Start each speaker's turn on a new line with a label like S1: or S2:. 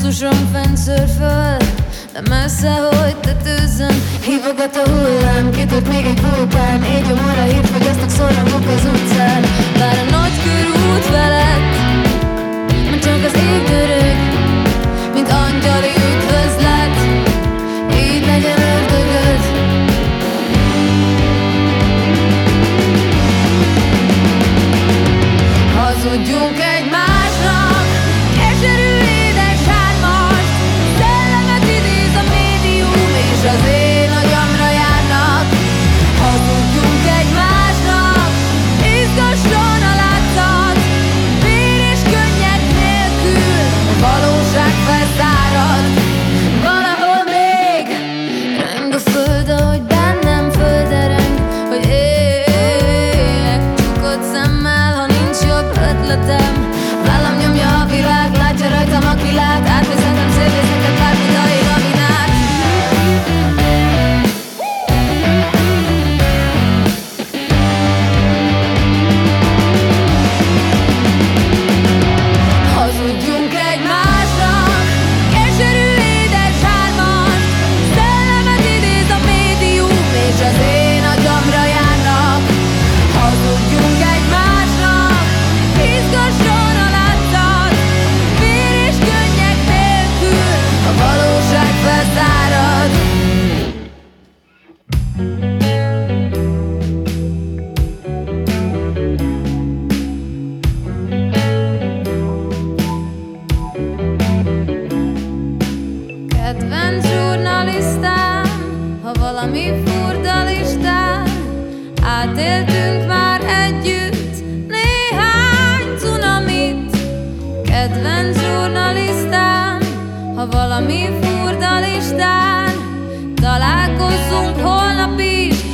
S1: Basszusom fent szörföl, de messze, hogy tetőzzön. Hívogat a hullám, kitört még egy vulkán. Így omar a hírt, hogy aztnak szorrangok az utcán. Bár a nagy körút felett, mert csak az ég dörög, mint angyali üdvözlet. Így legyen ördögöd. Hazudjunk egymásnak, keserű édes hármast. Szellemet idéz a médium, és az én agyamra járnak. Hazudjunk egymásnak, izgasson a látszat. Vér és könnyek nélkül a valóság felszárad. Valahol még reng a föld, ahogy bennem földereng, hogy éljek csukott szemmel, ha nincs jobb ötletem. Vállam nyomja a világ, látja rajtam, aki lát. Átvezetem szélvészeket bármidaig, amin át. Hazudjunk egymásnak, keserű édes hármast. Szellemet idéz a médium, és az én agyamra járnak. Hazudjunk egymásnak, izgasson a látszat. Vér és könnyek nélkül a valóság felszárad. Kedvenc zsurnalistám, ha valami furda listán. Átéltünk már együtt néhány cunamit. Kedvenc zsurnalistám, ha valami furda listán. Találkozzunk holnap is,